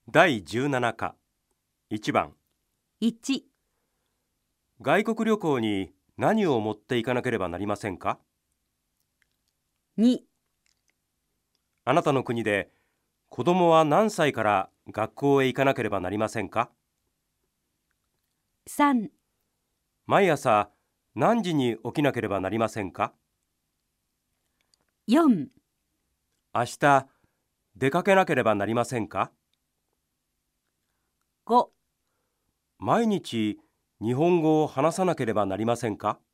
第17課1番 1、 外国旅行に何を持っていかなければなりませんか？ 2、 あなたの国で子供は何歳から学校へ行かなければなりませんか？ 3、 毎朝何時に起きなければなりませんか？ 4、 明日出かけなければなりませんか？ 5 毎日日本語を話さなければなりませんか？